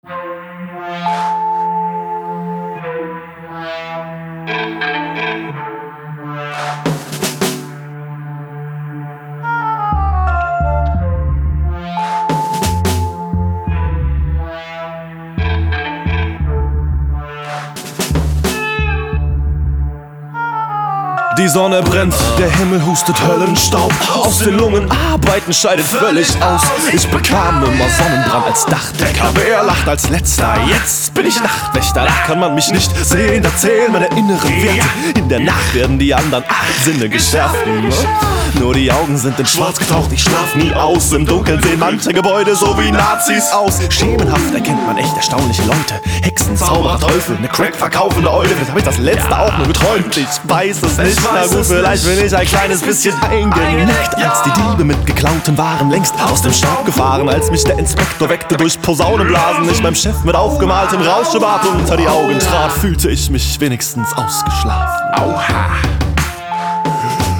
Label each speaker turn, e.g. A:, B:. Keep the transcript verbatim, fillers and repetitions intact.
A: Die Sonne brennt, der Himmel hustet Höllenstaub. Aus den Lungen arbeiten scheidet völlig aus. Ich bekam immer Sonnenbrand als Dachdecker. Wer lacht als letzter? Jetzt bin ich Nachtwächter. Da kann man mich nicht sehen, da zählen meine inneren Werte. In der Nacht werden die anderen acht Sinne geschärft. Nur die Augen sind in schwarz getaucht, ich schlaf nie aus. Im Dunkeln sehen manche Gebäude so wie Nazis aus. Schemenhaft erkennt man echt erstaunliche Leute. Hexen, Zauberer, Teufel, ne Crack verkaufende Eule. Vielleicht hab ich das letzte auch nur geträumt, ich weiß es nicht. Na gut, vielleicht bin ich ein kleines bisschen eingenickt. Als die Diebe mit geklauten Waren längst aus dem Staub gefahren. Als mich der Inspektor weckte durch Posaunenblasen. Ich beim Chef mit aufgemaltem Rauschebart unter die Augen trat, fühlte ich mich wenigstens ausgeschlafen.
B: Oha.